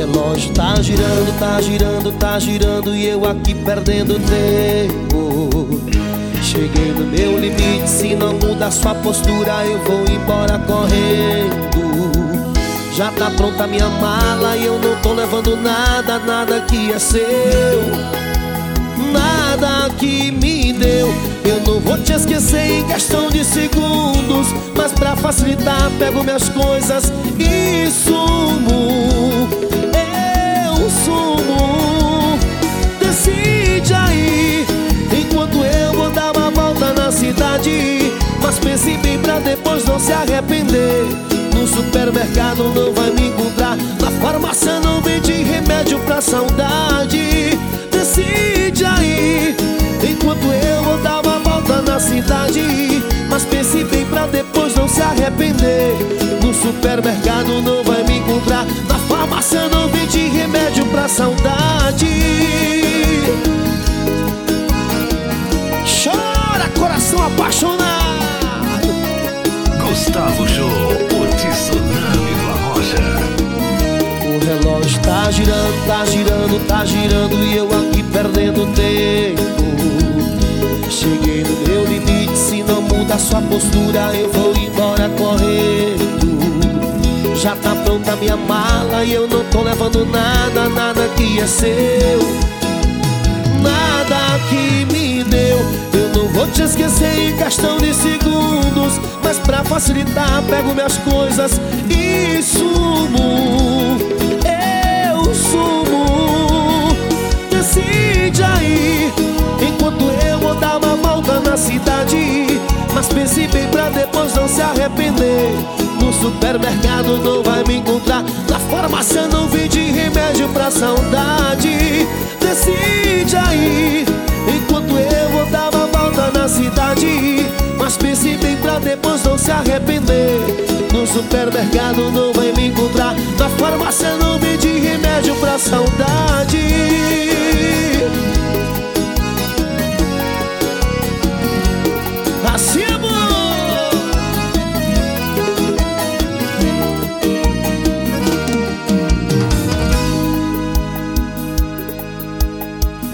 relógio tá girando, tá girando, tá girando e eu aqui perdendo tempo. Cheguei no meu limite, se não mudar sua postura eu vou embora correndo. Já tá pronta a minha mala e eu não tô levando nada, nada que é seu, nada que me deu. Eu não vou te esquecer em questão de segundos, mas pra facilitar pego minhas coisas e sumo. Eu sumo. Decide aí, enquanto eu vou dar uma volta na cidade. Mas pense bem pra depois não se arrepender. No supermercado não vai me encontrar, na farmácia não vende remédio pra saudade. Decide aí, enquanto eu vou dar uma volta na cidade. Mas pense bem pra depois não se arrepender. No supermercado não vai me encontrar, na farmácia não vende remédio pra saudade. Chora, coração apaixonado. Gustavo Show, o tsunami da rocha. O relógio tá girando, tá girando, tá girando e eu aqui perdendo tempo. Cheguei no meu limite, se não muda sua postura eu vou embora correndo. Já tá pronta a minha mala e eu não tô levando nada, nada que é seu, nada que me deu. Eu não vou te esquecer em questão de segundos, mas pra facilitar pego minhas coisas e sumo. Eu sumo. Decide aí, enquanto eu vou dar uma volta na cidade. Mas pense bem pra depois não se arrepender. No supermercado não vai me encontrar, na farmácia não vende remédio pra saudade. Decide aí, enquanto eu vou dar uma volta na cidade. Mas pense bem pra depois não se arrepender. No supermercado não vai me encontrar, na farmácia não vende remédio pra saudade.